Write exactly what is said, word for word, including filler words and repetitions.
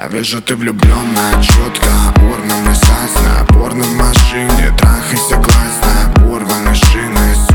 Я вижу, ты влюбленная, четко. Порно мне сасна, порно в машине. Трахайся классно, порваны шины.